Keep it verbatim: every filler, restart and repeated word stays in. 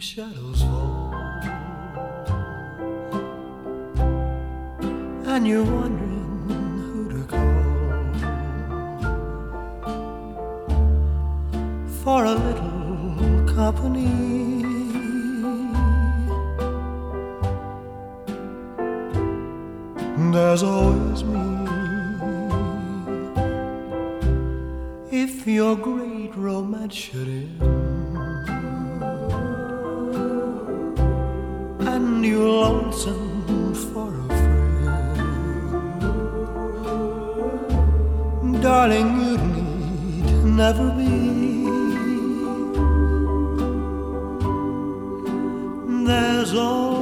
shadows fall, and you're wondering who to call for a little company. There's always me. If your great romance should end and you're lonesome for a friend, darling, you need never be. There's always